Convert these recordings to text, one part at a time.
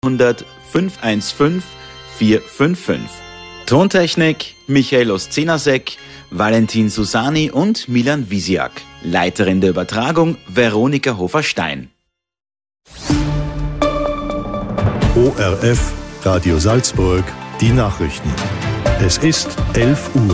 0800 515 455. Tontechnik Michael Oszcenasek, Valentin Susani und Milan Visiak. Leiterin der Übertragung Veronika Hofer-Stein. ORF Radio Salzburg, die Nachrichten. Es ist 11 Uhr.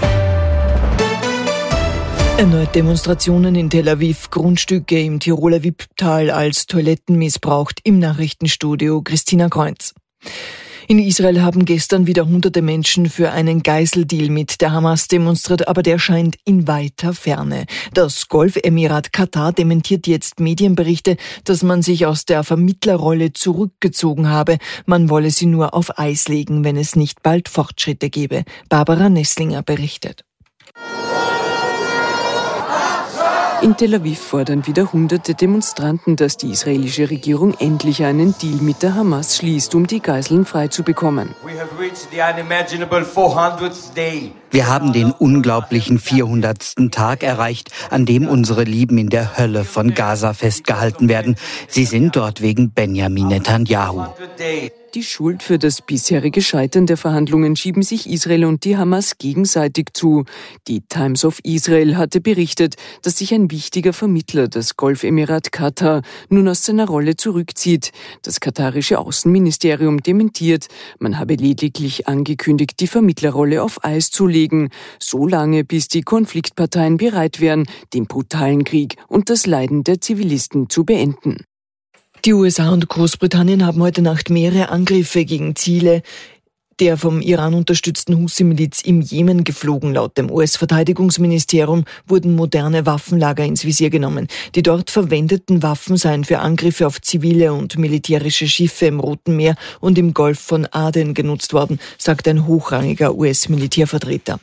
Erneut Demonstrationen in Tel Aviv, Grundstücke im Tiroler Wipptal als Toiletten missbraucht. Im Nachrichtenstudio Christina Kreuz. In Israel haben gestern wieder hunderte Menschen für einen Geiseldeal mit der Hamas demonstriert, aber der scheint in weiter Ferne. Das Golfemirat Katar dementiert jetzt Medienberichte, dass man sich aus der Vermittlerrolle zurückgezogen habe. Man wolle sie nur auf Eis legen, wenn es nicht bald Fortschritte gebe. Barbara Nesslinger berichtet. In Tel Aviv fordern wieder hunderte Demonstranten, dass die israelische Regierung endlich einen Deal mit der Hamas schließt, um die Geiseln freizubekommen. Wir haben den unglaublichen 400. Tag erreicht, an dem unsere Lieben in der Hölle von Gaza festgehalten werden. Sie sind dort wegen Benjamin Netanyahu. Die Schuld für das bisherige Scheitern der Verhandlungen schieben sich Israel und die Hamas gegenseitig zu. Die Times of Israel hatte berichtet, dass sich ein wichtiger Vermittler, das Golfemirat Katar, nun aus seiner Rolle zurückzieht. Das katarische Außenministerium dementiert, man habe lediglich angekündigt, die Vermittlerrolle auf Eis zu legen, so lange bis die Konfliktparteien bereit wären, den brutalen Krieg und das Leiden der Zivilisten zu beenden. Die USA und Großbritannien haben heute Nacht mehrere Angriffe gegen Ziele der vom Iran unterstützten Houthi-Miliz im Jemen geflogen. Laut dem US-Verteidigungsministerium wurden moderne Waffenlager ins Visier genommen. Die dort verwendeten Waffen seien für Angriffe auf zivile und militärische Schiffe im Roten Meer und im Golf von Aden genutzt worden, sagt ein hochrangiger US-Militärvertreter.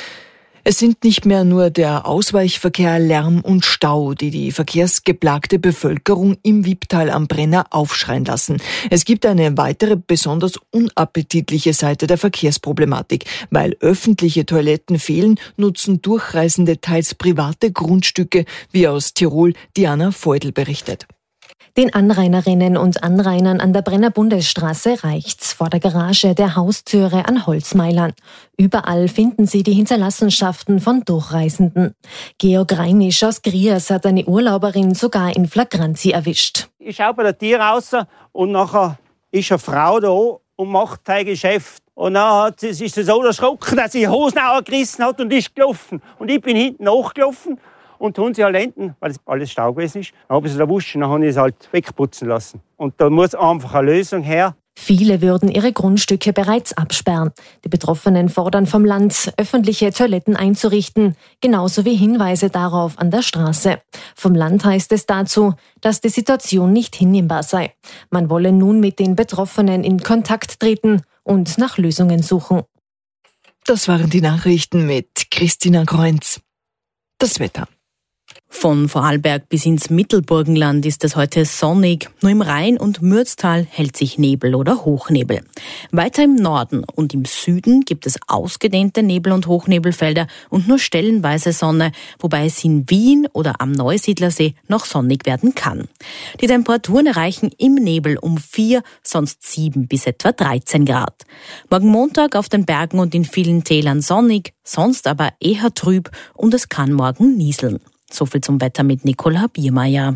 Es sind nicht mehr nur der Ausweichverkehr, Lärm und Stau, die die verkehrsgeplagte Bevölkerung im Wipptal am Brenner aufschreien lassen. Es gibt eine weitere besonders unappetitliche Seite der Verkehrsproblematik. Weil öffentliche Toiletten fehlen, nutzen Durchreisende teils private Grundstücke, wie aus Tirol Diana Feudel berichtet. Den Anrainerinnen und Anrainern an der Brenner Bundesstraße reicht's vor der Garage der Haustüre an Holzmeilern. Überall finden Sie die Hinterlassenschaften von Durchreisenden. Georg Reinisch aus Griers hat eine Urlauberin sogar in Flagranti erwischt. Ich schaue bei der Tür raus und nachher ist eine Frau da und macht sein Geschäft. Und dann ist sie so erschrocken, dass sie die Hosen gerissen hat und ist gelaufen. Und ich bin hinten nachgelaufen. Und tun sie Lenden, weil es alles Stau gewesen ist, dann habe ich sie erwischt, dann habe ich es halt wegputzen lassen. Und da muss einfach eine Lösung her. Viele würden ihre Grundstücke bereits absperren. Die Betroffenen fordern vom Land, öffentliche Toiletten einzurichten, genauso wie Hinweise darauf an der Straße. Vom Land heißt es dazu, dass die Situation nicht hinnehmbar sei. Man wolle nun mit den Betroffenen in Kontakt treten und nach Lösungen suchen. Das waren die Nachrichten mit Christina Kreuz. Das Wetter. Von Vorarlberg bis ins Mittelburgenland ist es heute sonnig. Nur im Rhein- und Mürztal hält sich Nebel oder Hochnebel. Weiter im Norden und im Süden gibt es ausgedehnte Nebel- und Hochnebelfelder und nur stellenweise Sonne, wobei es in Wien oder am Neusiedlersee noch sonnig werden kann. Die Temperaturen erreichen im Nebel um 4, sonst 7 bis etwa 13 Grad. Morgen Montag auf den Bergen und in vielen Tälern sonnig, sonst aber eher trüb und es kann morgen nieseln. Soviel zum Wetter mit Nicola Biermeier.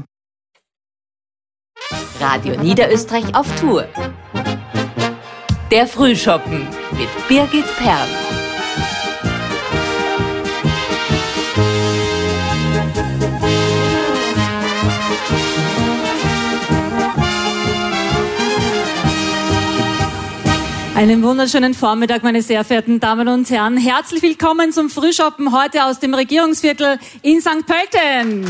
Radio Niederösterreich auf Tour. Der Frühschoppen mit Birgit Perl. Einen wunderschönen Vormittag, meine sehr verehrten Damen und Herren. Herzlich willkommen zum Frühschoppen heute aus dem Regierungsviertel in St. Pölten.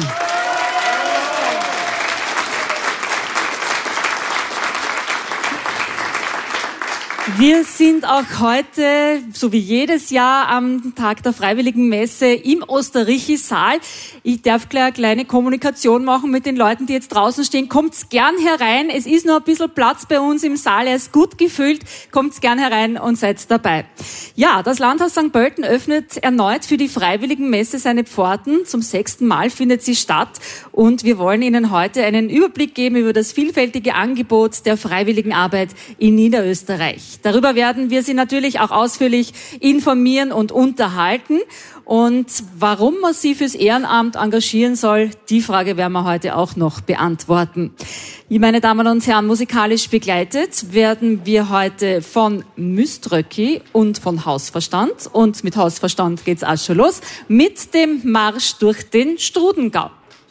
Wir sind auch heute, so wie jedes Jahr, am Tag der Freiwilligen Messe im Osterrichi-Saal. Ich darf gleich eine kleine Kommunikation machen mit den Leuten, die jetzt draußen stehen. Kommt's gern herein. Es ist noch ein bisschen Platz bei uns im Saal. Er ist gut gefüllt. Kommt's gern herein und seid dabei. Ja, das Landhaus St. Pölten öffnet erneut für die Freiwilligen Messe seine Pforten. Zum 6. Mal findet sie statt. Und wir wollen Ihnen heute einen Überblick geben über das vielfältige Angebot der Freiwilligenarbeit in Niederösterreich. Darüber werden wir Sie natürlich auch ausführlich informieren und unterhalten. Und warum man Sie fürs Ehrenamt engagieren soll, die Frage werden wir heute auch noch beantworten. Meine Damen und Herren, musikalisch begleitet werden wir heute von Myströcki und von Hausverstand. Und mit Hausverstand geht's auch schon los mit dem Marsch durch den Strudengau.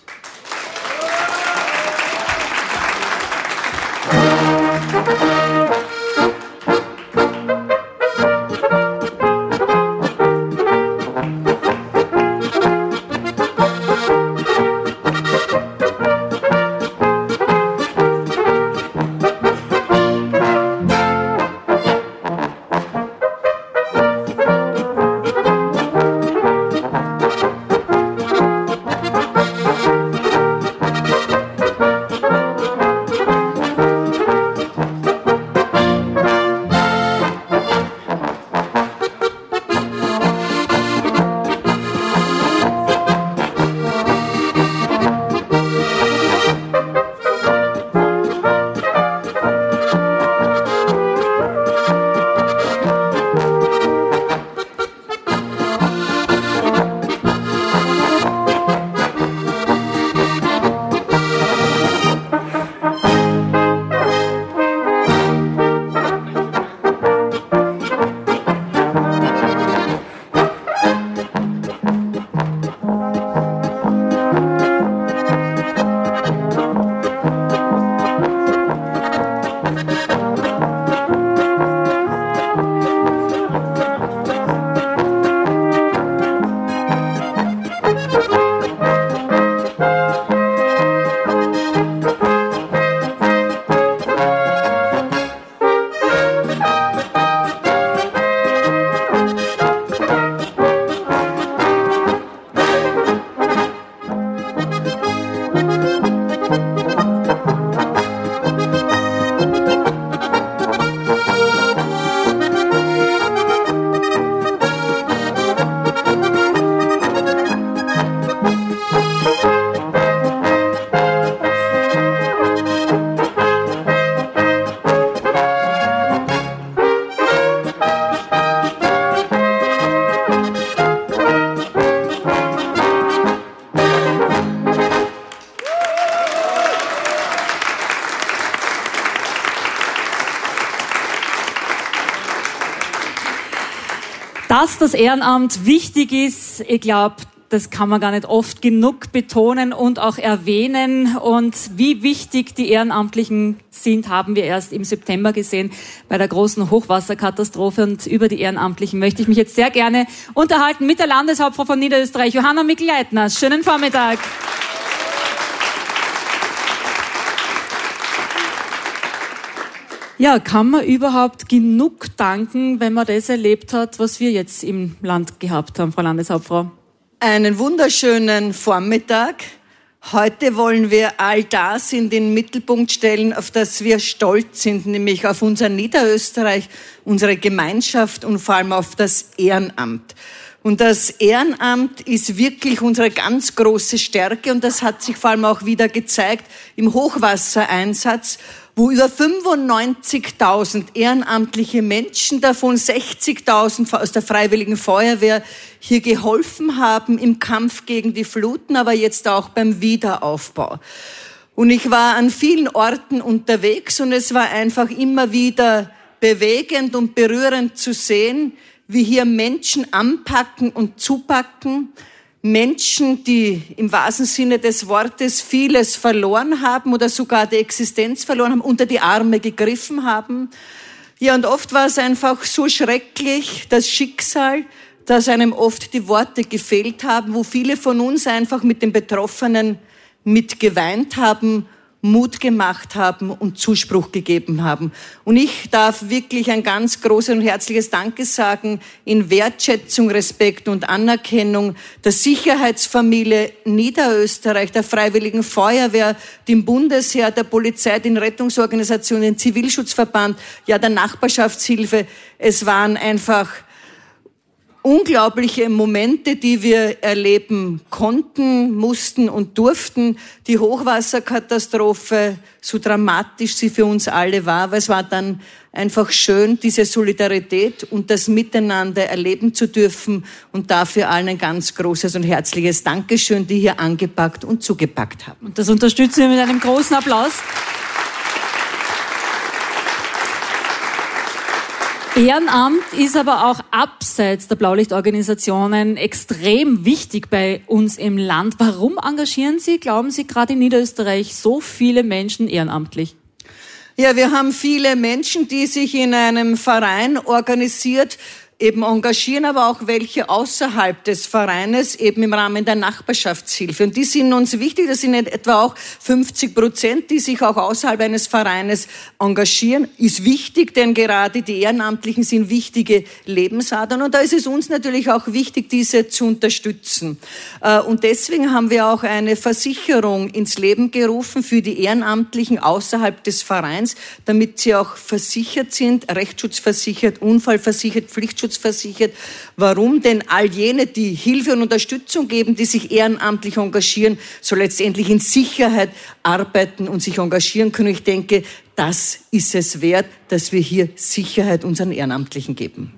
Dass das Ehrenamt wichtig ist, ich glaube, das kann man gar nicht oft genug betonen und auch erwähnen. Und wie wichtig die Ehrenamtlichen sind, haben wir erst im September gesehen bei der großen Hochwasserkatastrophe. Und über die Ehrenamtlichen möchte ich mich jetzt sehr gerne unterhalten mit der Landeshauptfrau von Niederösterreich, Johanna Mikl-Leitner. Schönen Vormittag. Ja, kann man überhaupt genug danken, wenn man das erlebt hat, was wir jetzt im Land gehabt haben, Frau Landeshauptfrau? Einen wunderschönen Vormittag. Heute wollen wir all das in den Mittelpunkt stellen, auf das wir stolz sind, nämlich auf unser Niederösterreich, unsere Gemeinschaft und vor allem auf das Ehrenamt. Und das Ehrenamt ist wirklich unsere ganz große Stärke und das hat sich vor allem auch wieder gezeigt im Hochwassereinsatz, wo über 95.000 ehrenamtliche Menschen, davon 60.000 aus der Freiwilligen Feuerwehr, hier geholfen haben im Kampf gegen die Fluten, aber jetzt auch beim Wiederaufbau. Und ich war an vielen Orten unterwegs und es war einfach immer wieder bewegend und berührend zu sehen, wie hier Menschen anpacken und zupacken, Menschen, die im wahrsten Sinne des Wortes vieles verloren haben oder sogar die Existenz verloren haben, unter die Arme gegriffen haben. Ja, und oft war es einfach so schrecklich, das Schicksal, dass einem oft die Worte gefehlt haben, wo viele von uns einfach mit den Betroffenen mitgeweint haben Mut gemacht haben und Zuspruch gegeben haben. Und ich darf wirklich ein ganz großes und herzliches Danke sagen in Wertschätzung, Respekt und Anerkennung der Sicherheitsfamilie Niederösterreich, der Freiwilligen Feuerwehr, dem Bundesheer, der Polizei, den Rettungsorganisationen, den Zivilschutzverband, ja der Nachbarschaftshilfe. Es waren einfach unglaubliche Momente, die wir erleben konnten, mussten und durften. Die Hochwasserkatastrophe, so dramatisch sie für uns alle war, weil es war dann einfach schön, diese Solidarität und das Miteinander erleben zu dürfen und dafür allen ein ganz großes und herzliches Dankeschön, die hier angepackt und zugepackt haben. Und das unterstützen wir mit einem großen Applaus. Ehrenamt ist aber auch abseits der Blaulichtorganisationen extrem wichtig bei uns im Land. Warum engagieren Sie, glauben Sie, gerade in Niederösterreich so viele Menschen ehrenamtlich? Ja, wir haben viele Menschen, die sich in einem Verein organisiert eben engagieren, aber auch welche außerhalb des Vereines eben im Rahmen der Nachbarschaftshilfe. Und die sind uns wichtig, das sind etwa auch 50%, die sich auch außerhalb eines Vereines engagieren. Ist wichtig, denn gerade die Ehrenamtlichen sind wichtige Lebensadern und da ist es uns natürlich auch wichtig, diese zu unterstützen. Und deswegen haben wir auch eine Versicherung ins Leben gerufen für die Ehrenamtlichen außerhalb des Vereins, damit sie auch versichert sind, rechtsschutzversichert, unfallversichert, Pflichtschutzversichert. Warum? Denn all jene, die Hilfe und Unterstützung geben, die sich ehrenamtlich engagieren, so letztendlich in Sicherheit arbeiten und sich engagieren können. Ich denke, das ist es wert, dass wir hier Sicherheit unseren Ehrenamtlichen geben.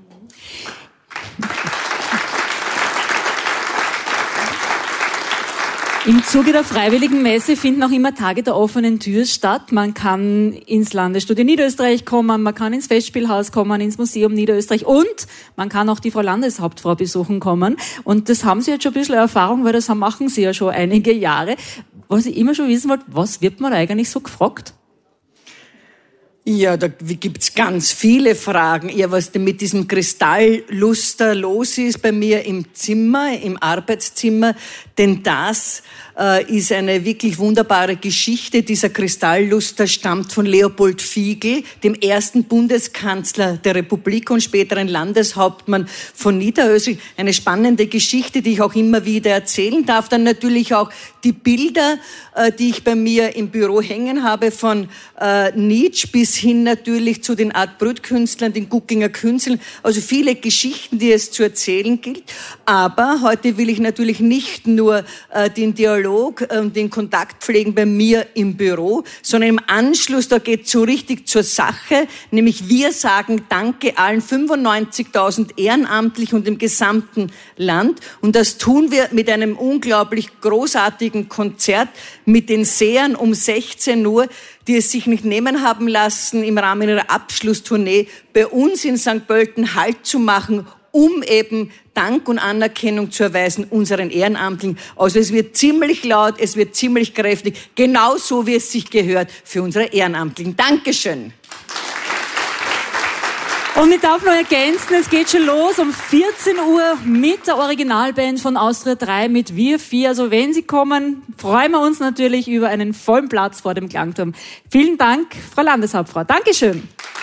Im Zuge der Freiwilligen Messe finden auch immer Tage der offenen Tür statt. Man kann ins Landesstudio Niederösterreich kommen, man kann ins Festspielhaus kommen, ins Museum Niederösterreich und man kann auch die Frau Landeshauptfrau besuchen kommen. Und das haben Sie jetzt schon ein bisschen Erfahrung, weil das machen Sie ja schon einige Jahre. Was ich immer schon wissen wollte, was wird man eigentlich so gefragt? Ja, da gibt's ganz viele Fragen. Ja, was denn mit diesem Kristallluster los ist bei mir im Zimmer, im Arbeitszimmer, denn das ist eine wirklich wunderbare Geschichte. Dieser Kristallluster stammt von Leopold Fiegel, dem ersten Bundeskanzler der Republik und späteren Landeshauptmann von Niederösterreich. Eine spannende Geschichte, die ich auch immer wieder erzählen darf. Dann natürlich auch die Bilder, die ich bei mir im Büro hängen habe, von Nietzsche bis hin natürlich zu den Art Brüt-Künstlern, den Guckinger Künstlern. Also viele Geschichten, die es zu erzählen gilt. Aber heute will ich natürlich nicht nur den Dialog und den Kontakt pflegen bei mir im Büro, sondern im Anschluss, da geht es so richtig zur Sache, nämlich wir sagen Danke allen 95.000 Ehrenamtlichen und dem gesamten Land. Und das tun wir mit einem unglaublich großartigen Konzert mit den Sehern um 16 Uhr, die es sich nicht nehmen haben lassen, im Rahmen ihrer Abschlusstournee bei uns in St. Pölten Halt zu machen, um eben Dank und Anerkennung zu erweisen unseren Ehrenamtlichen. Also es wird ziemlich laut, es wird ziemlich kräftig, genauso wie es sich gehört für unsere Ehrenamtlichen. Dankeschön. Und ich darf noch ergänzen, es geht schon los um 14 Uhr mit der Originalband von Austria 3, mit Wir 4. Also wenn Sie kommen, freuen wir uns natürlich über einen vollen Platz vor dem Klangturm. Vielen Dank, Frau Landeshauptfrau. Dankeschön.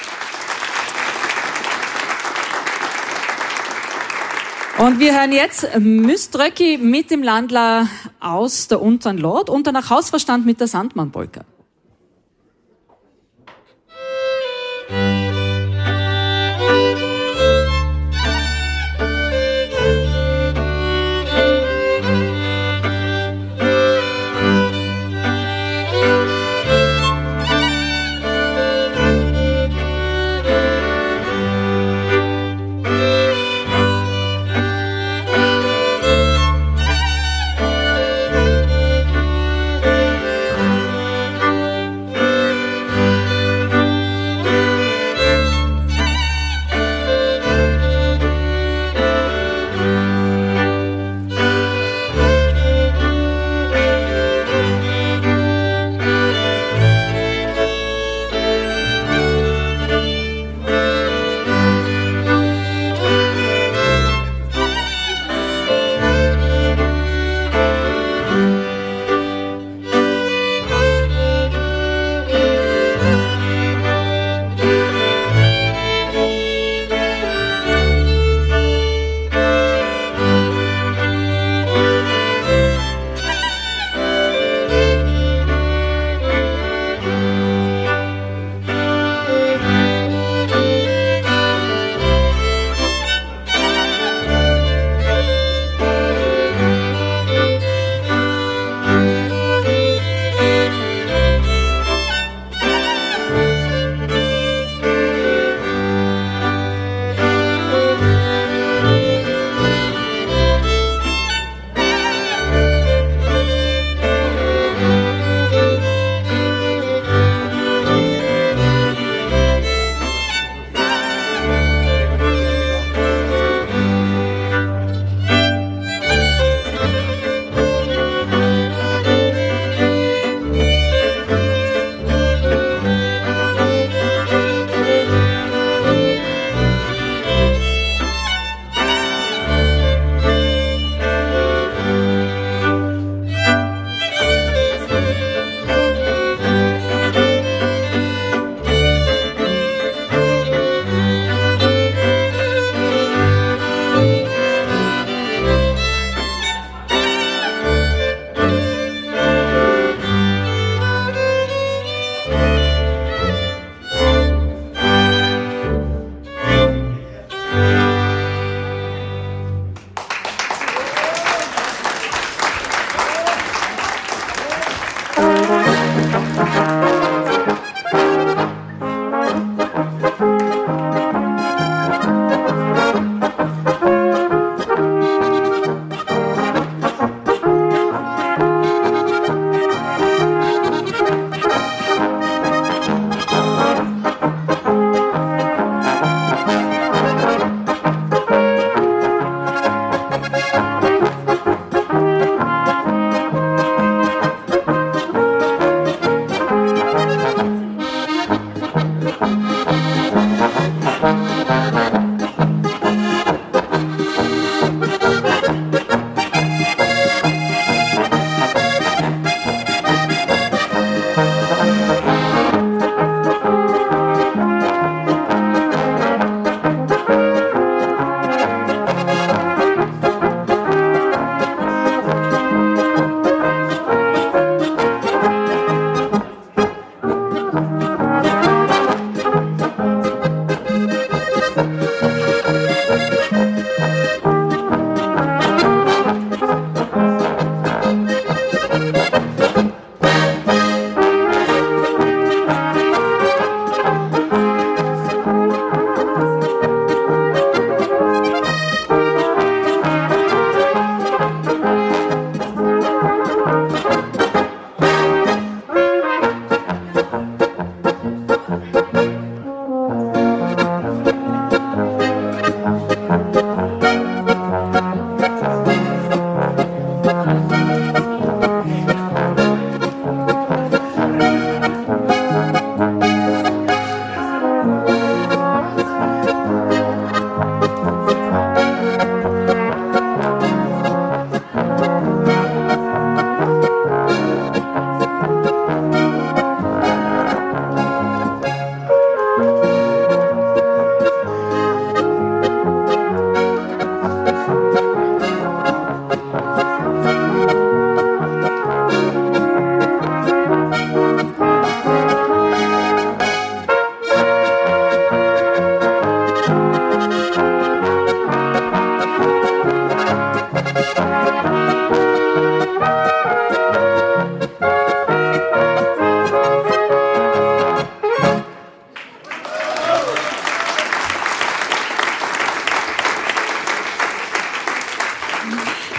Und wir hören jetzt Müströcki mit dem Landler aus der Unteren Lot und danach Hausverstand mit der Sandmann-Polka.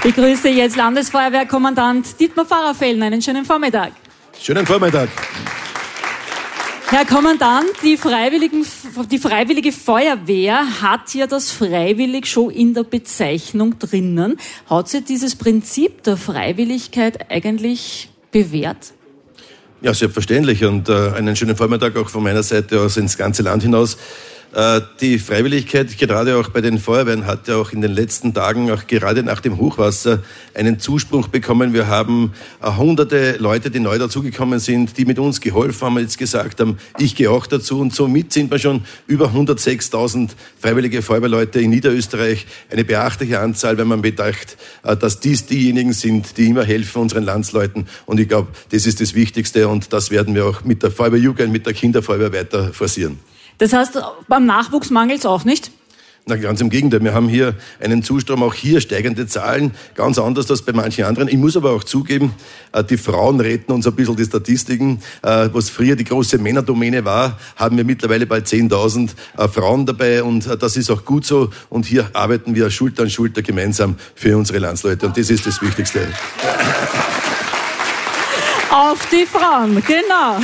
Ich begrüße jetzt Landesfeuerwehrkommandant Dietmar Pfarrer-Fellner. Einen schönen Vormittag. Schönen Vormittag. Herr Kommandant, die Freiwillige Feuerwehr hat ja das freiwillig schon in der Bezeichnung drinnen. Hat sich dieses Prinzip der Freiwilligkeit eigentlich bewährt? Ja, selbstverständlich. Und einen schönen Vormittag auch von meiner Seite aus ins ganze Land hinaus. Die Freiwilligkeit, gerade auch bei den Feuerwehren, hat ja auch in den letzten Tagen, auch gerade nach dem Hochwasser, einen Zuspruch bekommen. Wir haben hunderte Leute, die neu dazugekommen sind, die mit uns geholfen haben, jetzt gesagt haben, ich gehe auch dazu. Und somit sind wir schon über 106.000 freiwillige Feuerwehrleute in Niederösterreich. Eine beachtliche Anzahl, wenn man bedacht, dass dies diejenigen sind, die immer helfen unseren Landsleuten. Und ich glaube, das ist das Wichtigste und das werden wir auch mit der Feuerwehrjugend, mit der Kinderfeuerwehr weiter forcieren. Das heißt, beim Nachwuchs mangelt es auch nicht? Na, ganz im Gegenteil. Wir haben hier einen Zustrom, auch hier steigende Zahlen, ganz anders als bei manchen anderen. Ich muss aber auch zugeben, die Frauen retten uns ein bisschen die Statistiken. Was früher die große Männerdomäne war, haben wir mittlerweile bald 10.000 Frauen dabei und das ist auch gut so. Und hier arbeiten wir Schulter an Schulter gemeinsam für unsere Landsleute und das ist das Wichtigste. Auf die Frauen, genau.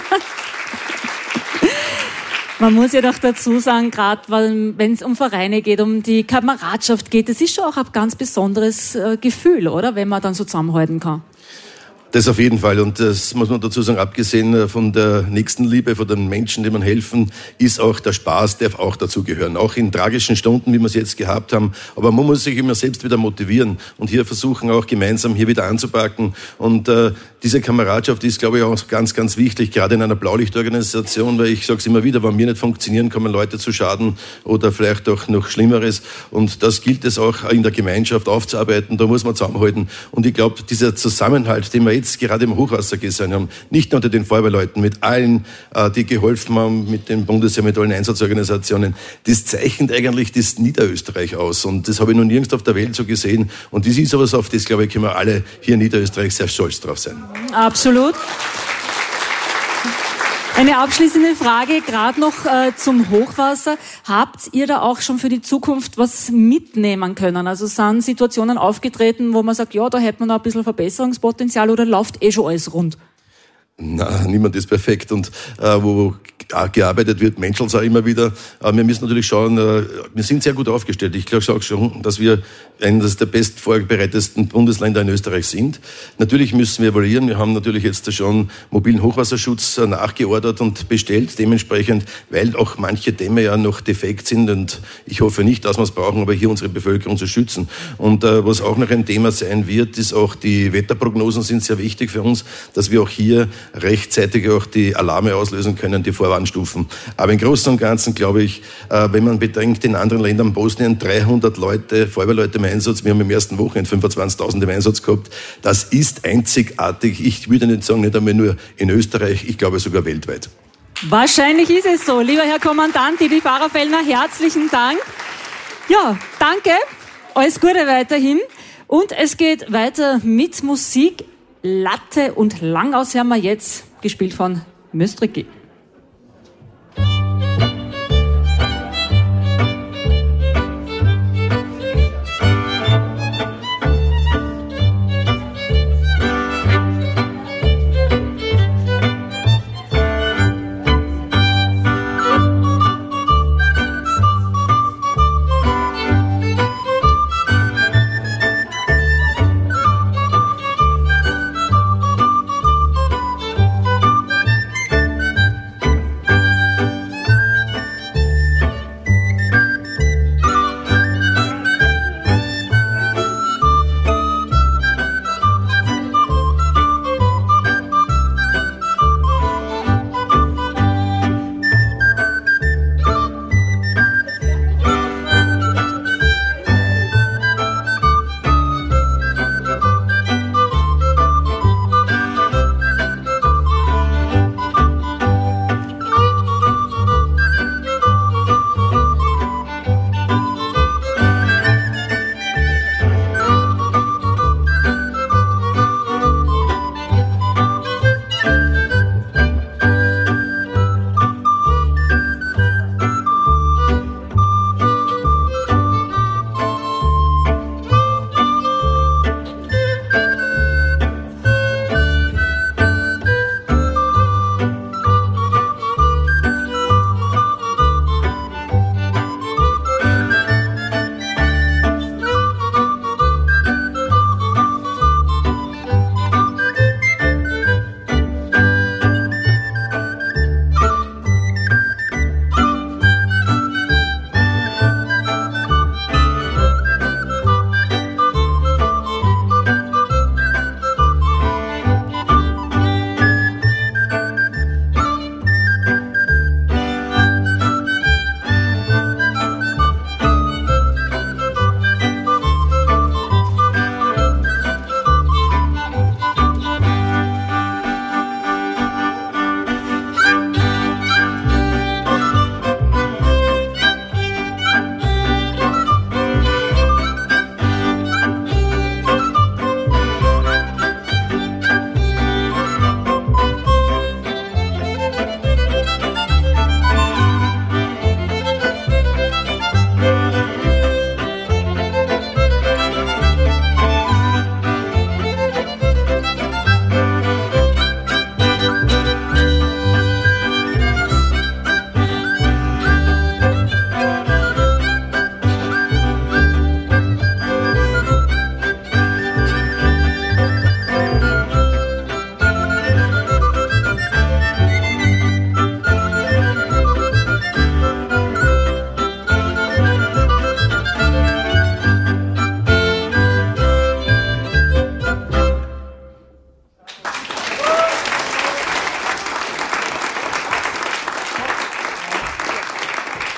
Man muss ja doch dazu sagen, gerade wenn es um Vereine geht, um die Kameradschaft geht, das ist schon auch ein ganz besonderes Gefühl, oder? Wenn man dann so zusammenhalten kann. Das auf jeden Fall. Und das muss man dazu sagen, abgesehen von der Nächstenliebe, von den Menschen, die man helfen, ist auch der Spaß, darf auch dazugehören. Auch in tragischen Stunden, wie wir es jetzt gehabt haben. Aber man muss sich immer selbst wieder motivieren und hier versuchen auch gemeinsam hier wieder anzupacken. Und diese Kameradschaft ist, glaube ich, auch ganz, ganz wichtig, gerade in einer Blaulichtorganisation, weil ich sage es immer wieder, wenn wir nicht funktionieren, kommen Leute zu Schaden oder vielleicht auch noch Schlimmeres. Und das gilt es auch in der Gemeinschaft aufzuarbeiten. Da muss man zusammenhalten. Und ich glaube, dieser Zusammenhalt, den wir jetzt gerade im Hochwasser gesehen haben, nicht nur unter den Feuerwehrleuten, mit allen, die geholfen haben, mit dem Bundesheer, mit allen Einsatzorganisationen, das zeichnet eigentlich das Niederösterreich aus. Und das habe ich noch nirgends auf der Welt so gesehen. Und das ist sowas, auf das, glaube ich, können wir alle hier in Niederösterreich sehr stolz drauf sein. Absolut. Eine abschließende Frage, gerade noch zum Hochwasser. Habt ihr da auch schon für die Zukunft was mitnehmen können? Also sind Situationen aufgetreten, wo man sagt, ja, da hätte man noch ein bisschen Verbesserungspotenzial oder läuft schon alles rund? Na, niemand ist perfekt und wo gearbeitet wird, menschelt es auch immer wieder. Wir müssen natürlich schauen, wir sind sehr gut aufgestellt. Ich glaube schon, dass wir eines der best vorbereitetsten Bundesländer in Österreich sind. Natürlich müssen wir evaluieren. Wir haben natürlich jetzt schon mobilen Hochwasserschutz nachgeordert und bestellt, dementsprechend, weil auch manche Dämme ja noch defekt sind und ich hoffe nicht, dass wir es brauchen, aber hier unsere Bevölkerung zu schützen. Und was auch noch ein Thema sein wird, ist auch die Wetterprognosen sind sehr wichtig für uns, dass wir auch hier rechtzeitig auch die Alarme auslösen können, die Vorwarnstufen. Aber im Großen und Ganzen glaube ich, wenn man bedenkt, in anderen Ländern, Bosnien, 300 Leute, Feuerwehrleute im Einsatz, wir haben im ersten Wochenende 25.000 im Einsatz gehabt. Das ist einzigartig. Ich würde nicht sagen, nicht einmal nur in Österreich, ich glaube sogar weltweit. Wahrscheinlich ist es so. Lieber Herr Kommandant Didi Pfarrer-Fellner, herzlichen Dank. Ja, danke. Alles Gute weiterhin. Und es geht weiter mit Musik. Latte und Langaus hören wir jetzt, gespielt von Möstriki.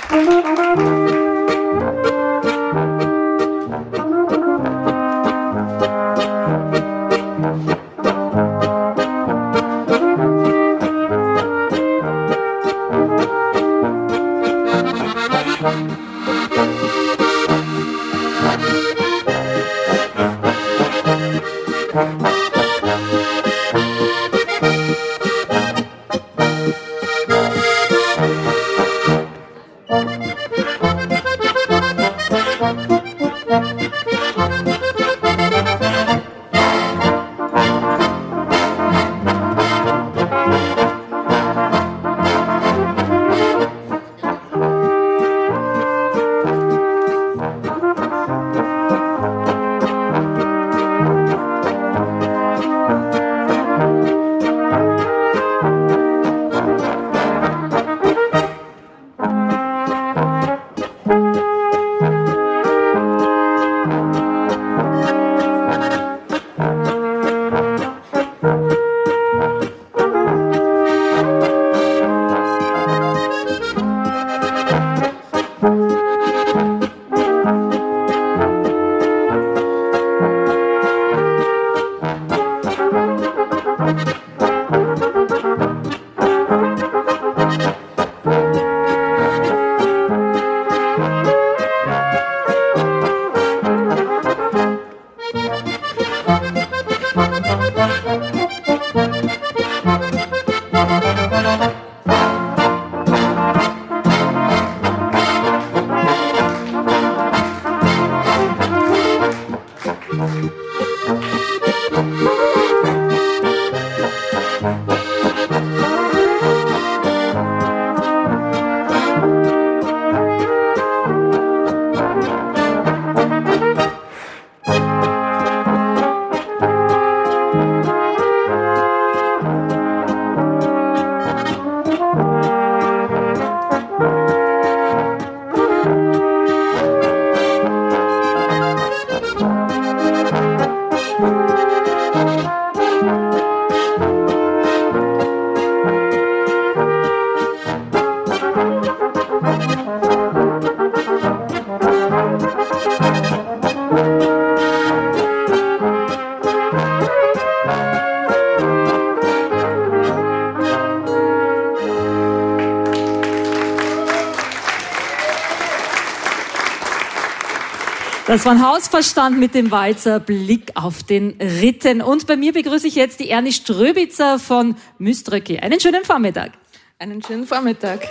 Das war ein Hausverstand mit dem Walzer Blick auf den Ritten. Und bei mir begrüße ich jetzt die Ernie Ströbitzer von Myströki. Einen schönen Vormittag. Einen schönen Vormittag.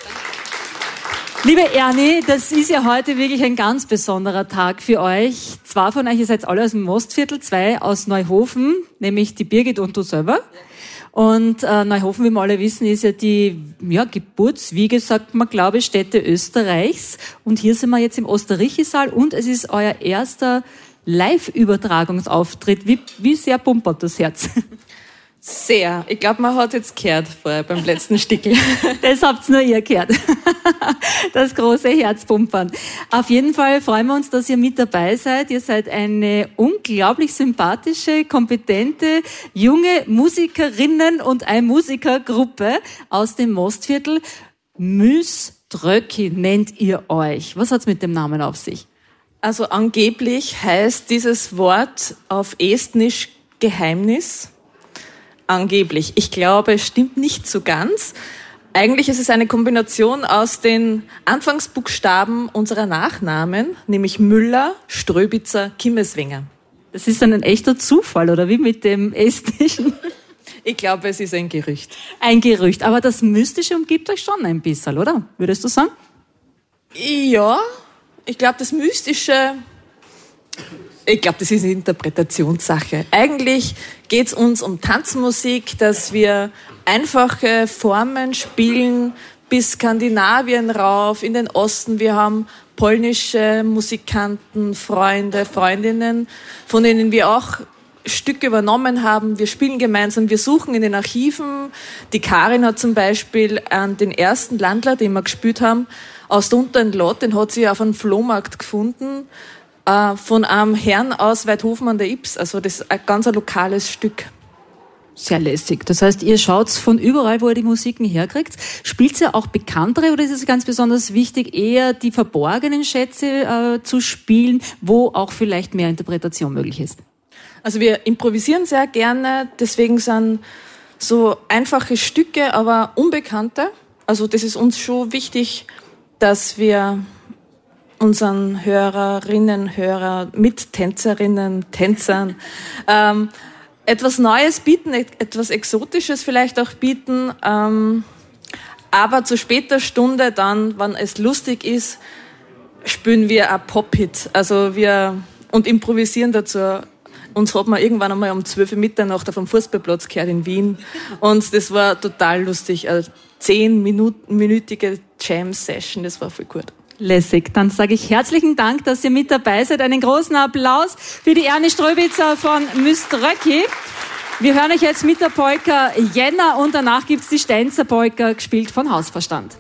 Liebe Ernie, das ist ja heute wirklich ein ganz besonderer Tag für euch. Zwei von euch, ihr seid alle aus dem Mostviertel, zwei aus Neuhofen, nämlich die Birgit und du selber. Und Neuhofen, wie wir alle wissen, ist ja die Geburtswiege, sagt man, glaube ich, Stätte Österreichs. Und hier sind wir jetzt im Osterrichi-Saal und es ist euer erster Live-Übertragungsauftritt. Wie sehr pumpert das Herz? Sehr. Ich glaube, man hat jetzt gehört vorher beim letzten Stickel. Das habt nur ihr gehört. Das große Herzpumpern. Auf jeden Fall freuen wir uns, dass ihr mit dabei seid. Ihr seid eine unglaublich sympathische, kompetente, junge Musikerinnen und eine Musikergruppe aus dem Mostviertel. Myströki nennt ihr euch. Was hat's mit dem Namen auf sich? Also angeblich heißt dieses Wort auf Estnisch Geheimnis. Angeblich. Ich glaube, es stimmt nicht so ganz. Eigentlich ist es eine Kombination aus den Anfangsbuchstaben unserer Nachnamen, nämlich Müller, Ströbitzer, Kimmeswenger. Das ist dann ein echter Zufall, oder wie mit dem Estnischen? Ich glaube, es ist ein Gerücht. Ein Gerücht, aber das Mystische umgibt euch schon ein bisschen, oder? Würdest du sagen? Ja, ich glaube, das Mystische... Ich glaube, das ist eine Interpretationssache. Eigentlich geht es uns um Tanzmusik, dass wir einfache Formen spielen bis Skandinavien rauf, in den Osten. Wir haben polnische Musikanten, Freunde, Freundinnen, von denen wir auch Stücke übernommen haben. Wir spielen gemeinsam, wir suchen in den Archiven. Die Karin hat zum Beispiel den ersten Landler, den wir gespielt haben, aus der Unteren Lot, den hat sie auf einem Flohmarkt gefunden. Von einem Herrn aus Weidhofen an der Ips. Also das ist ein ganz lokales Stück. Sehr lässig. Das heißt, ihr schaut von überall, wo ihr die Musiken herkriegt. Spielt ihr auch bekanntere oder ist es ganz besonders wichtig, eher die verborgenen Schätze zu spielen, wo auch vielleicht mehr Interpretation möglich ist? Also wir improvisieren sehr gerne, deswegen sind so einfache Stücke, aber unbekannte. Also das ist uns schon wichtig, dass wir unseren Hörerinnen, Mittänzerinnen, Tänzern etwas Neues bieten, etwas Exotisches vielleicht auch bieten, aber zu später Stunde dann, wenn es lustig ist, spielen wir ein Pop-Hit. Also und improvisieren dazu. Uns hat man irgendwann einmal um 12 Uhr Mitternacht auf dem Fußballplatz gehört in Wien und das war total lustig. Also 10-minütige Jam-Session, das war voll gut. Lässig. Dann sage ich herzlichen Dank, dass ihr mit dabei seid. Einen großen Applaus für die Ernie Ströbitzer von Myströcki. Wir hören euch jetzt mit der Polka Jänner und danach gibt's die Stenzer Polka, gespielt von Hausverstand.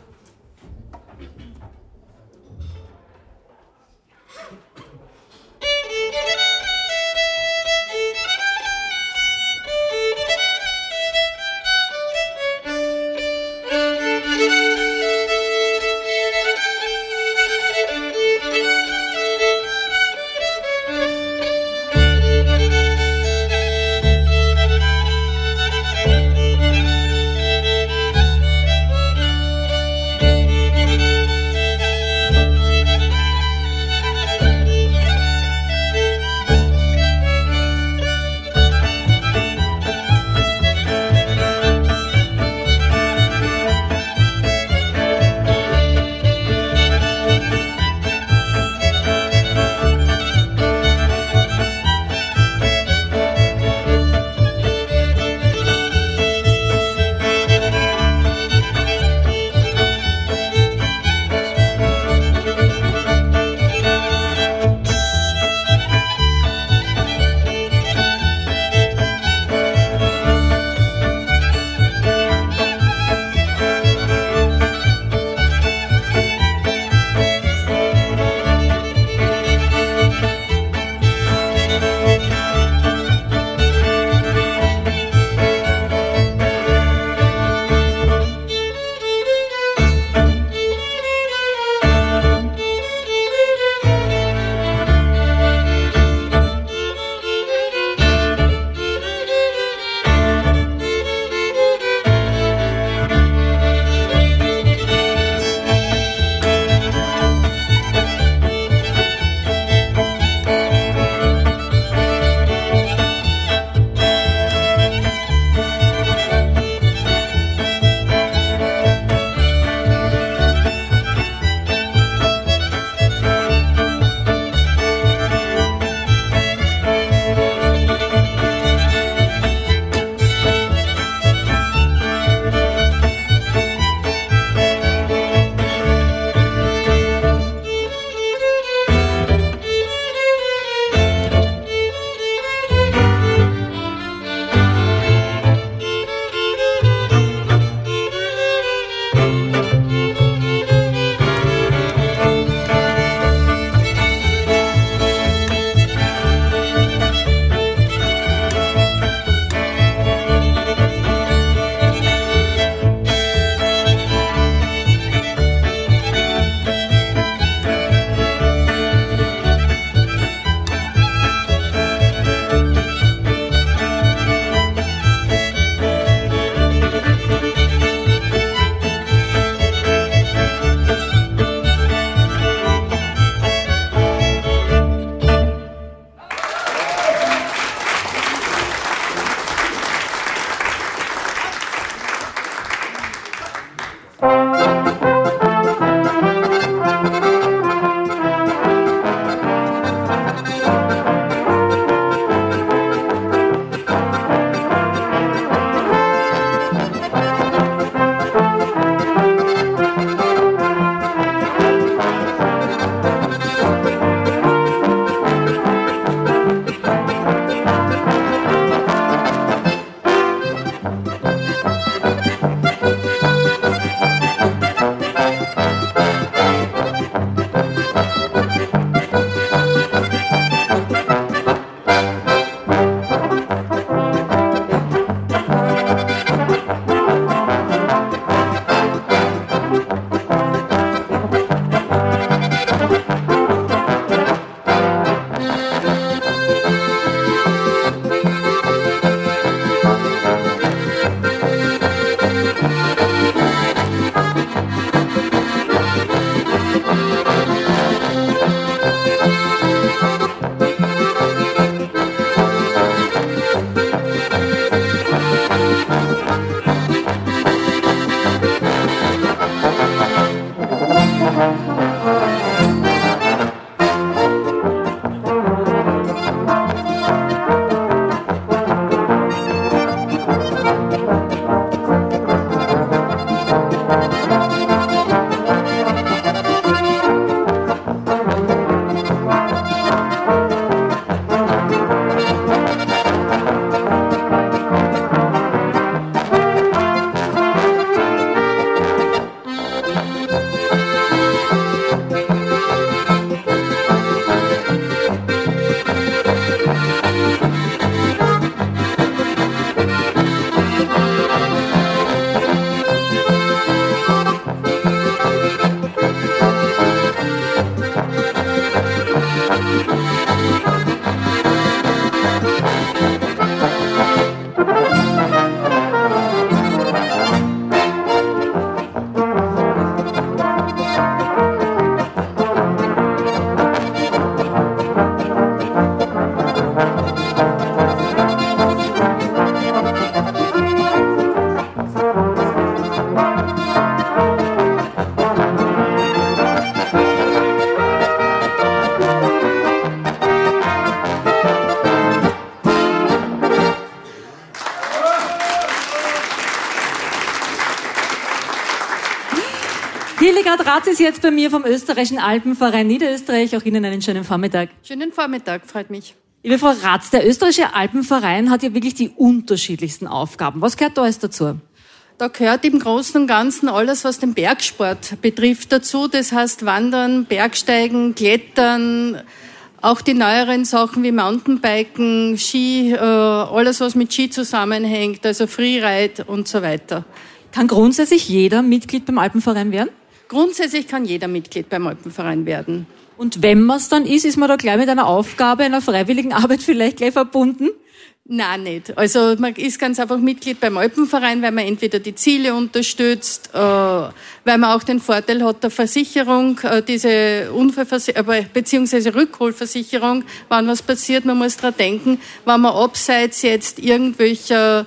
Hildegard Ratz ist jetzt bei mir vom Österreichischen Alpenverein Niederösterreich. Auch Ihnen einen schönen Vormittag. Schönen Vormittag, freut mich. Liebe Frau Ratz, der Österreichische Alpenverein hat ja wirklich die unterschiedlichsten Aufgaben. Was gehört da alles dazu? Da gehört im Großen und Ganzen alles, was den Bergsport betrifft, dazu. Das heißt Wandern, Bergsteigen, Klettern, auch die neueren Sachen wie Mountainbiken, Ski, alles, was mit Ski zusammenhängt, also Freeride und so weiter. Kann grundsätzlich jeder Mitglied beim Alpenverein werden? Grundsätzlich kann jeder Mitglied beim Alpenverein werden. Und wenn man es dann ist man da gleich mit einer Aufgabe, einer freiwilligen Arbeit vielleicht gleich verbunden? Nein, nicht. Also man ist ganz einfach Mitglied beim Alpenverein, weil man entweder die Ziele unterstützt, weil man auch den Vorteil hat der Versicherung, diese beziehungsweise Rückholversicherung, wenn was passiert, man muss dran denken, wenn man abseits jetzt irgendwelcher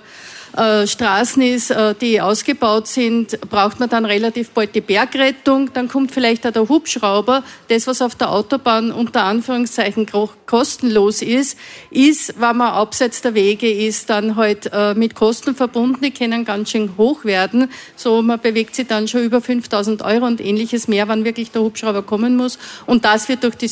Straßen ist, die ausgebaut sind, braucht man dann relativ bald die Bergrettung, dann kommt vielleicht auch der Hubschrauber. Das, was auf der Autobahn unter Anführungszeichen kostenlos ist, wenn man abseits der Wege ist, dann halt mit Kosten verbunden, die können ganz schön hoch werden. So, man bewegt sich dann schon über 5.000 € und ähnliches mehr, wenn wirklich der Hubschrauber kommen muss. Und das wird durch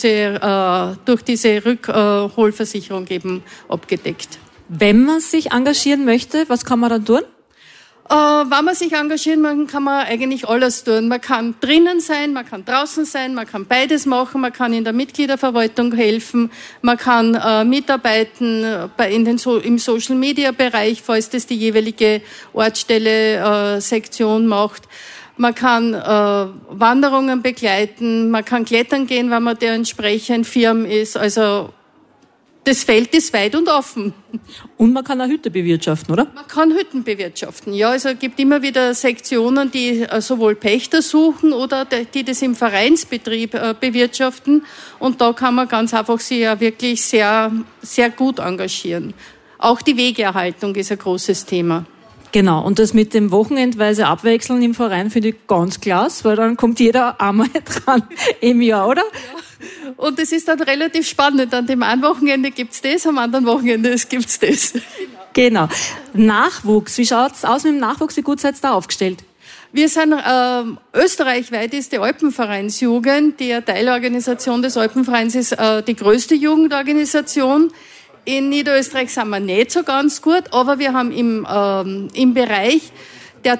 diese Rückholversicherung eben abgedeckt. Wenn man sich engagieren möchte, was kann man dann tun? Wenn man sich engagieren möchte, kann man eigentlich alles tun. Man kann drinnen sein, man kann draußen sein, man kann beides machen, man kann in der Mitgliederverwaltung helfen, man kann mitarbeiten im Social-Media-Bereich, falls das die jeweilige Ortsstelle Sektion macht. Man kann Wanderungen begleiten, man kann klettern gehen, wenn man der entsprechend firm ist. Also das Feld ist weit und offen. Und man kann auch Hütte bewirtschaften, oder? Man kann Hütten bewirtschaften, ja. Also es gibt immer wieder Sektionen, die sowohl Pächter suchen oder die das im Vereinsbetrieb bewirtschaften. Und da kann man ganz einfach sich ja wirklich sehr, sehr gut engagieren. Auch die Wegeerhaltung ist ein großes Thema. Genau, und das mit dem wochenendweise Abwechseln im Verein finde ich ganz klasse, weil dann kommt jeder einmal dran im Jahr, oder? Ja. Und es ist dann relativ spannend. An dem einen Wochenende gibt's das, am anderen Wochenende gibt's das. Genau. Nachwuchs, wie schaut's aus mit dem Nachwuchs? Wie gut seid ihr da aufgestellt? Wir sind österreichweit ist die Alpenvereinsjugend, die eine Teilorganisation des Alpenvereins ist, die größte Jugendorganisation. In Niederösterreich sind wir nicht so ganz gut, aber wir haben im Bereich der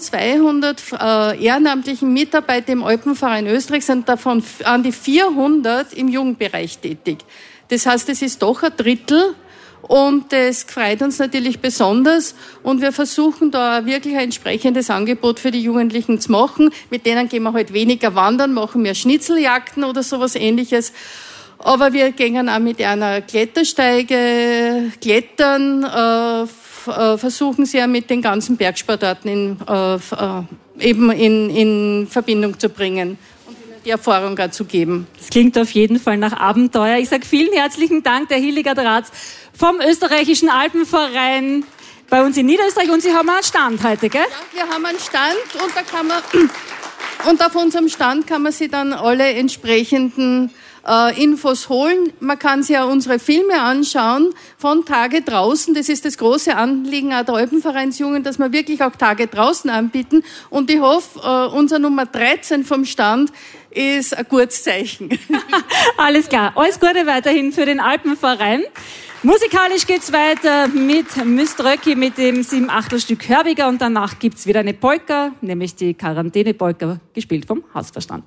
1200 ehrenamtlichen Mitarbeiter im Alpenverein Österreich sind davon an die 400 im Jugendbereich tätig. Das heißt, es ist doch ein Drittel und das freut uns natürlich besonders und wir versuchen da wirklich ein entsprechendes Angebot für die Jugendlichen zu machen. Mit denen gehen wir halt weniger wandern, machen mehr Schnitzeljagden oder sowas Ähnliches. Aber wir gehen auch mit einer Klettersteige klettern, versuchen sie ja mit den ganzen Bergsportarten eben in Verbindung zu bringen und die Erfahrung auch zu geben. Das klingt auf jeden Fall nach Abenteuer. Ich sage vielen herzlichen Dank, der Hildegard Ratz vom Österreichischen Alpenverein bei uns in Niederösterreich. Und Sie haben einen Stand heute, gell? Ja, wir haben einen Stand und da kann man Und auf unserem Stand kann man sich dann alle entsprechenden Infos holen. Man kann sich ja unsere Filme anschauen von Tage draußen. Das ist das große Anliegen auch der Alpenvereinsjugend, dass wir wirklich auch Tage draußen anbieten. Und ich hoffe, unser Nummer 13 vom Stand ist ein gutes Zeichen. Alles klar. Alles Gute weiterhin für den Alpenverein. Musikalisch geht's weiter mit Myströcki mit dem 7/8-Stück Hörbiger und danach gibt's wieder eine Polka, nämlich die Quarantäne-Polka, gespielt vom Hausverstand.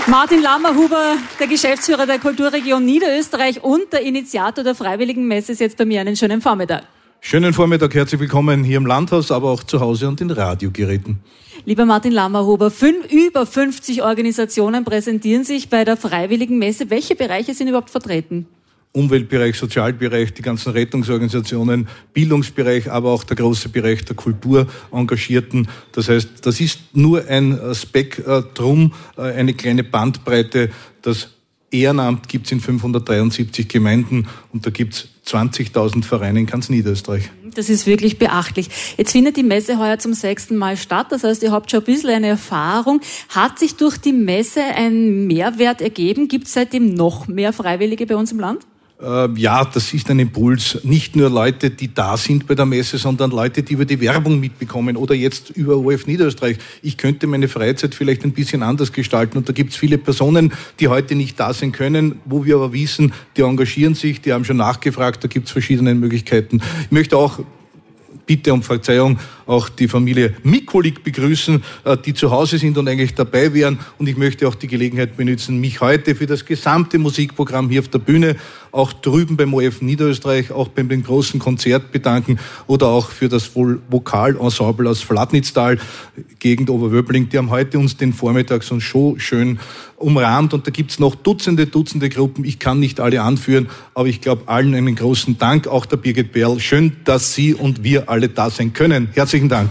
Martin Lammerhuber, der Geschäftsführer der Kulturregion Niederösterreich und der Initiator der Freiwilligenmesse, ist jetzt bei mir. Einen schönen Vormittag. Schönen Vormittag, herzlich willkommen hier im Landhaus, aber auch zu Hause und in Radiogeräten. Lieber Martin Lammerhuber, über 50 Organisationen präsentieren sich bei der Freiwilligenmesse. Welche Bereiche sind überhaupt vertreten? Umweltbereich, Sozialbereich, die ganzen Rettungsorganisationen, Bildungsbereich, aber auch der große Bereich der Kulturengagierten. Das heißt, das ist nur ein Spektrum, eine kleine Bandbreite. Das Ehrenamt gibt es in 573 Gemeinden und da gibt es 20.000 Vereine in ganz Niederösterreich. Das ist wirklich beachtlich. Jetzt findet die Messe heuer zum 6. Mal statt. Das heißt, ihr habt schon ein bisschen eine Erfahrung. Hat sich durch die Messe ein Mehrwert ergeben? Gibt es seitdem noch mehr Freiwillige bei uns im Land? Ja, das ist ein Impuls. Nicht nur Leute, die da sind bei der Messe, sondern Leute, die über die Werbung mitbekommen oder jetzt über ORF Niederösterreich. Ich könnte meine Freizeit vielleicht ein bisschen anders gestalten und da gibt es viele Personen, die heute nicht da sein können, wo wir aber wissen, die engagieren sich, die haben schon nachgefragt, da gibt es verschiedene Möglichkeiten. Ich möchte auch bitte um Verzeihung auch die Familie Mikulik begrüßen, die zu Hause sind und eigentlich dabei wären. Und ich möchte auch die Gelegenheit benutzen, mich heute für das gesamte Musikprogramm hier auf der Bühne, auch drüben beim ORF Niederösterreich, auch beim dem großen Konzert bedanken oder auch für das Vokalensemble aus Flatnitztal, Gegend Oberwöbling. Die haben heute uns den Vormittag so schön umrahmt und da gibt's noch Dutzende Gruppen. Ich kann nicht alle anführen, aber ich glaube allen einen großen Dank, auch der Birgit Perl. Schön, dass Sie und wir alle da sein können. Herzlichen Dank.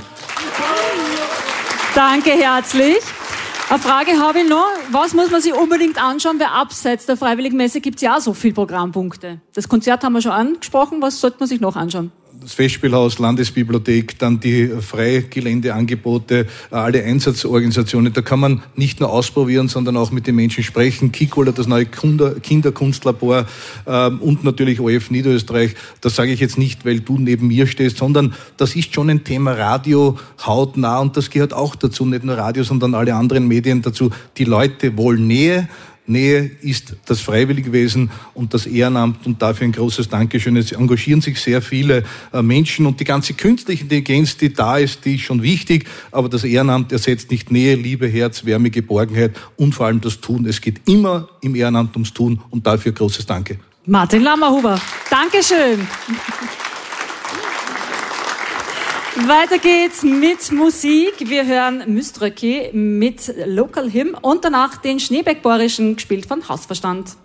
Danke herzlich. Eine Frage habe ich noch. Was muss man sich unbedingt anschauen? Weil abseits der Freiwilligenmesse gibt es ja auch so viele Programmpunkte. Das Konzert haben wir schon angesprochen. Was sollte man sich noch anschauen? Das Festspielhaus, Landesbibliothek, dann die Freigeländeangebote, alle Einsatzorganisationen. Da kann man nicht nur ausprobieren, sondern auch mit den Menschen sprechen. Kikola, das neue Kinderkunstlabor und natürlich ORF Niederösterreich. Das sage ich jetzt nicht, weil du neben mir stehst, sondern das ist schon ein Thema Radio hautnah und das gehört auch dazu. Nicht nur Radio, sondern alle anderen Medien dazu. Die Leute wollen Nähe. Nähe ist das Freiwilligwesen und das Ehrenamt und dafür ein großes Dankeschön. Es engagieren sich sehr viele Menschen und die ganze künstliche Intelligenz, die da ist, die ist schon wichtig, aber das Ehrenamt ersetzt nicht Nähe, Liebe, Herz, Wärme, Geborgenheit und vor allem das Tun. Es geht immer im Ehrenamt ums Tun und dafür großes Danke. Martin Lammerhuber, Dankeschön. Weiter geht's mit Musik. Wir hören Myströki mit Local Hymn und danach den Schneebergborischen, gespielt von Hausverstand.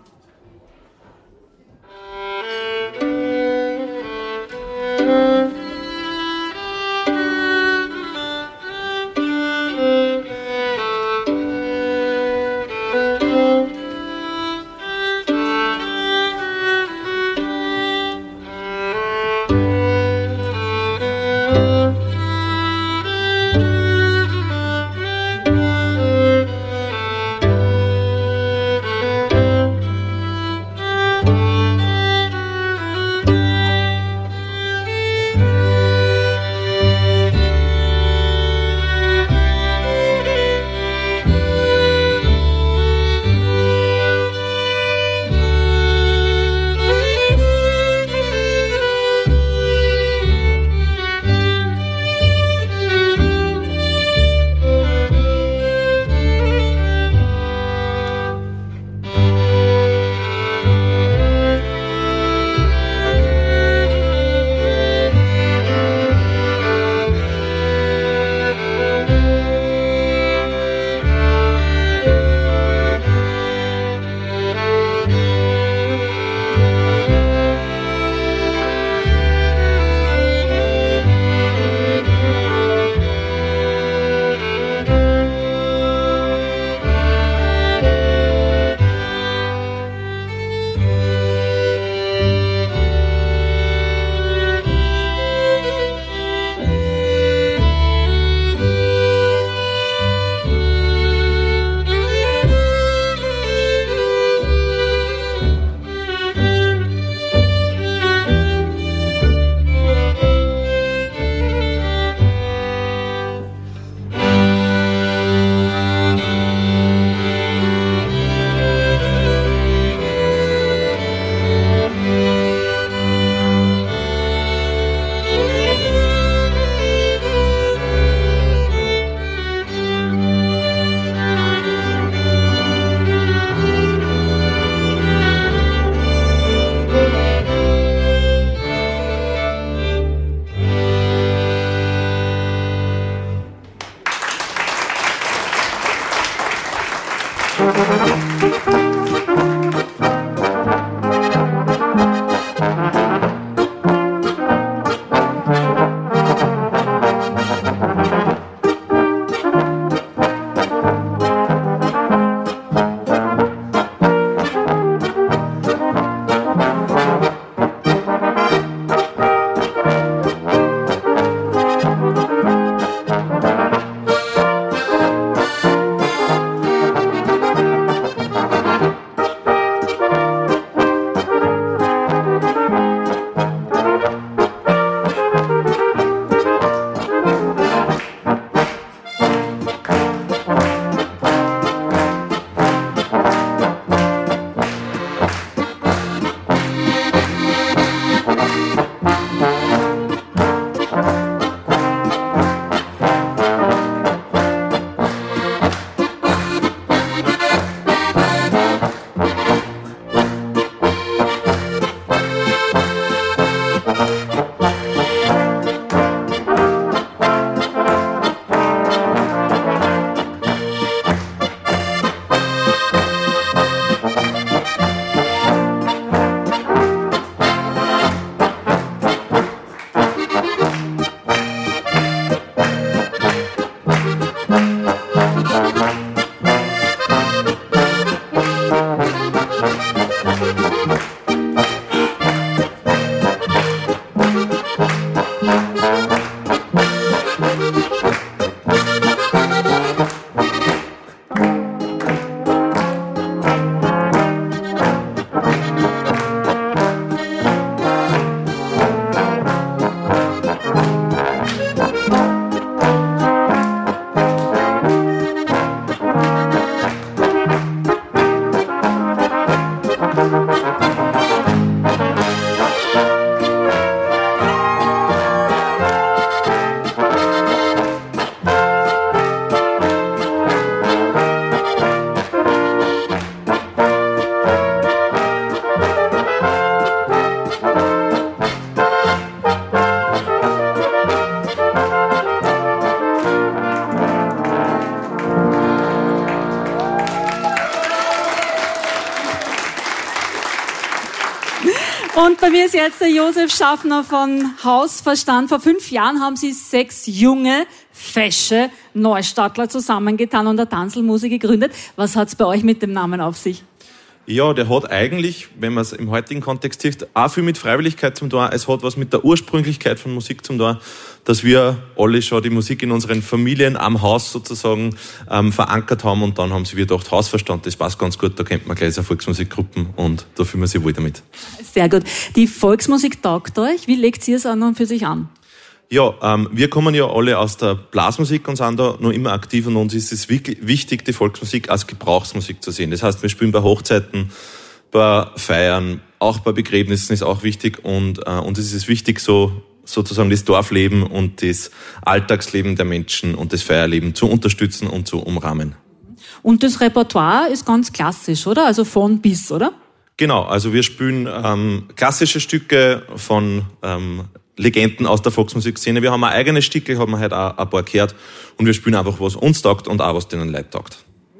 Und bei mir ist jetzt der Josef Schaffner von Hausverstand. Vor 5 Jahren haben Sie 6 junge, fesche Neustadtler zusammengetan und eine Tanzelmusik gegründet. Was hat's bei euch mit dem Namen auf sich? Ja, der hat eigentlich, wenn man es im heutigen Kontext sieht, auch viel mit Freiwilligkeit zum tun. Es hat was mit der Ursprünglichkeit von Musik zum tun, dass wir alle schon die Musik in unseren Familien am Haus sozusagen verankert haben, und dann haben sie wieder gedacht, Hausverstand, das passt ganz gut, da kennt man gleich so Volksmusikgruppen und da fühlen wir sich wohl damit. Sehr gut. Die Volksmusik taugt euch. Wie legt ihr es an und für sich an? Ja, wir kommen ja alle aus der Blasmusik und sind da noch immer aktiv, und uns ist es wirklich wichtig, die Volksmusik als Gebrauchsmusik zu sehen. Das heißt, wir spielen bei Hochzeiten, bei Feiern, auch bei Begräbnissen ist auch wichtig, und uns ist es wichtig, sozusagen das Dorfleben und das Alltagsleben der Menschen und das Feierleben zu unterstützen und zu umrahmen. Und das Repertoire ist ganz klassisch, oder? Also von bis, oder? Genau, also wir spielen klassische Stücke von Legenden aus der Volksmusikszene. Wir haben ein eigenes Stücke, haben wir heute auch ein paar gehört, und wir spielen einfach, was uns taugt und auch was denen Leuten taugt.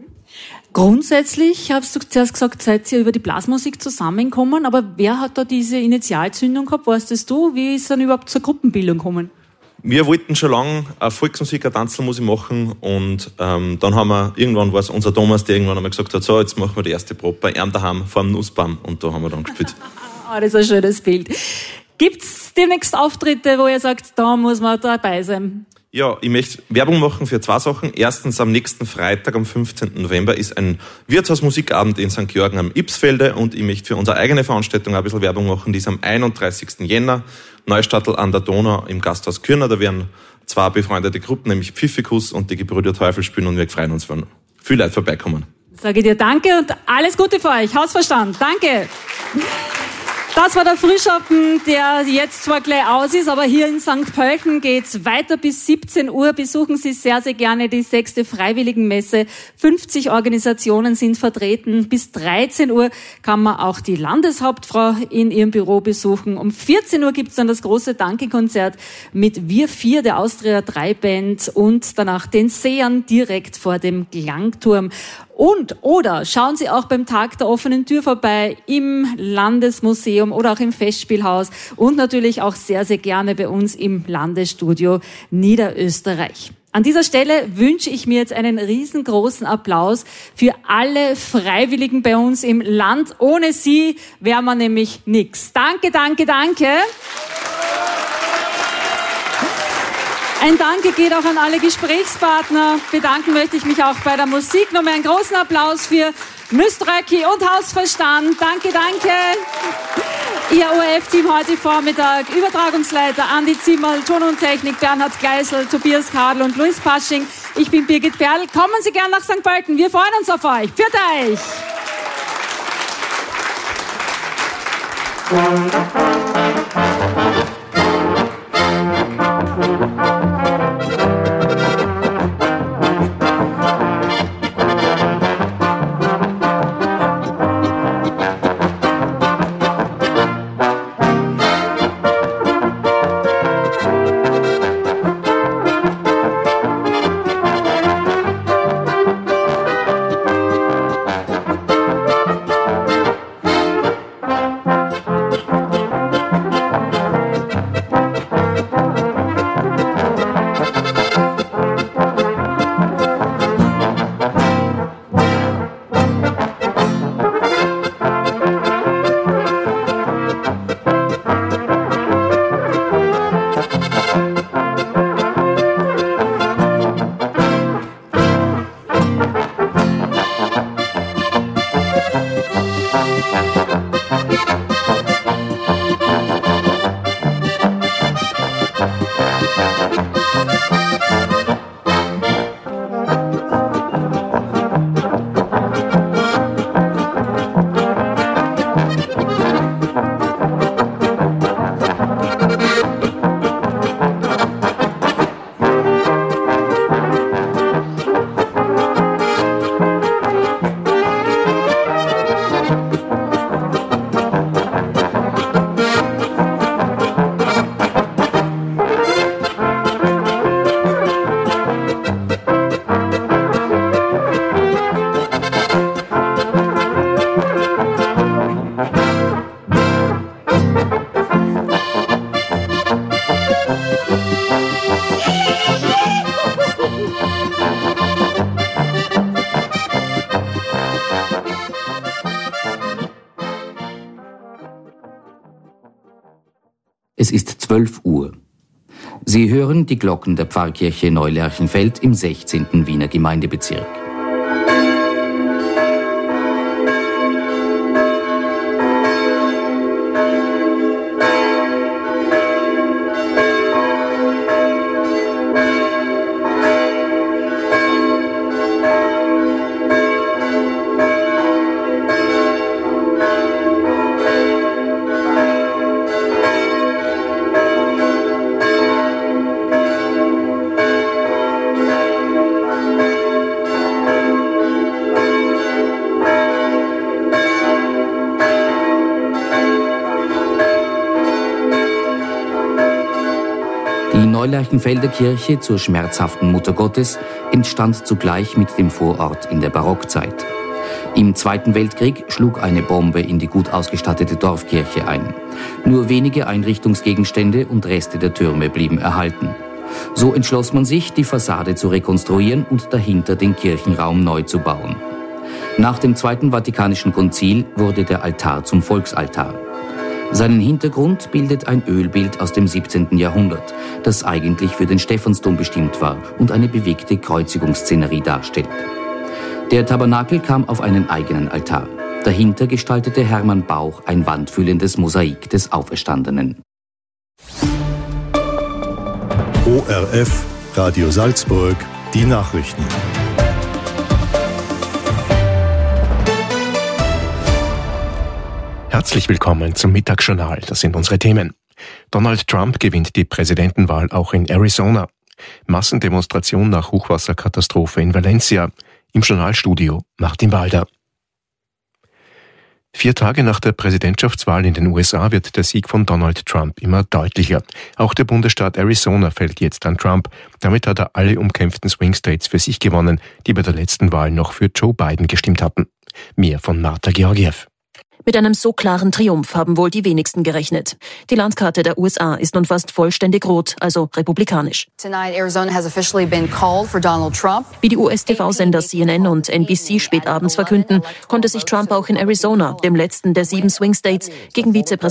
Grundsätzlich, hast du zuerst gesagt, seid ihr über die Blasmusik zusammengekommen, aber wer hat da diese Initialzündung gehabt? Weißt das du? Wie ist dann überhaupt zur Gruppenbildung gekommen? Wir wollten schon lange eine Volksmusik, eine Tanzelmusik machen, und dann haben wir, irgendwann war es unser Thomas, der irgendwann einmal gesagt hat, so, jetzt machen wir die erste Probe bei ihm daheim vor dem Nussbaum, und da haben wir dann gespielt. Das ist ein schönes Bild. Gibt's demnächst Auftritte, wo ihr sagt, da muss man dabei sein? Ja, ich möchte Werbung machen für 2 Sachen. Erstens, am nächsten Freitag, am 15. November, ist ein Wirtshausmusikabend in St. Georgen am Ybbsfelde, und ich möchte für unsere eigene Veranstaltung ein bisschen Werbung machen. Die ist am 31. Jänner, Neustadt an der Donau im Gasthaus Kürner. Da werden 2 befreundete Gruppen, nämlich Pfiffikus und die Gebrüder Teufel, spielen, und wir freuen uns, wenn viele Leute vorbeikommen. Sage dir danke und alles Gute für euch. Hausverstand. Danke. Das war der Frühschoppen, der jetzt zwar gleich aus ist, aber hier in St. Pölten geht's weiter bis 17 Uhr. Besuchen Sie sehr, sehr gerne die 6. Freiwilligenmesse. 50 Organisationen sind vertreten. Bis 13 Uhr kann man auch die Landeshauptfrau in ihrem Büro besuchen. Um 14 Uhr gibt's dann das große Danke-Konzert mit Wir 4, der Austria 3 Band, und danach den Sehern direkt vor dem Klangturm. Oder schauen Sie auch beim Tag der offenen Tür vorbei im Landesmuseum oder auch im Festspielhaus und natürlich auch sehr, sehr gerne bei uns im Landesstudio Niederösterreich. An dieser Stelle wünsche ich mir jetzt einen riesengroßen Applaus für alle Freiwilligen bei uns im Land. Ohne sie wären wir nämlich nix. Danke, danke, danke. Ein Danke geht auch an alle Gesprächspartner. Bedanken möchte ich mich auch bei der Musik. Nochmal einen großen Applaus für Nüströcki und Hausverstand. Danke, danke. Ihr ORF-Team heute Vormittag, Übertragungsleiter Andi Zimmerl, Ton und Technik Bernhard Gleisel, Tobias Kadl und Luis Pasching. Ich bin Birgit Perl. Kommen Sie gern nach St. Pölten. Wir freuen uns auf euch. Pfiat euch! Es ist 12 Uhr. Sie hören die Glocken der Pfarrkirche Neulerchenfeld im 16. Wiener Gemeindebezirk. Die Neulerchenfelder Kirche zur schmerzhaften Mutter Gottes entstand zugleich mit dem Vorort in der Barockzeit. Im Zweiten Weltkrieg schlug eine Bombe in die gut ausgestattete Dorfkirche ein. Nur wenige Einrichtungsgegenstände und Reste der Türme blieben erhalten. So entschloss man sich, die Fassade zu rekonstruieren und dahinter den Kirchenraum neu zu bauen. Nach dem Zweiten Vatikanischen Konzil wurde der Altar zum Volksaltar. Seinen Hintergrund bildet ein Ölbild aus dem 17. Jahrhundert, das eigentlich für den Stephansdom bestimmt war und eine bewegte Kreuzigungsszenerie darstellt. Der Tabernakel kam auf einen eigenen Altar. Dahinter gestaltete Hermann Bauch ein wandfüllendes Mosaik des Auferstandenen. ORF, Radio Salzburg, die Nachrichten. Herzlich willkommen zum Mittagsjournal. Das sind unsere Themen. Donald Trump gewinnt die Präsidentenwahl auch in Arizona. Massendemonstration nach Hochwasserkatastrophe in Valencia. Im Journalstudio Martin Walder. 4 Tage nach der Präsidentschaftswahl in den USA wird der Sieg von Donald Trump immer deutlicher. Auch der Bundesstaat Arizona fällt jetzt an Trump. Damit hat er alle umkämpften Swing States für sich gewonnen, die bei der letzten Wahl noch für Joe Biden gestimmt hatten. Mehr von Marta Georgiev. Mit einem so klaren Triumph haben wohl die wenigsten gerechnet. Die Landkarte der USA ist nun fast vollständig rot, also republikanisch. Wie die US-TV-Sender CNN und NBC spät abends verkünden, konnte sich Trump auch in Arizona, dem letzten der 7 Swing States, gegen Vizepräsident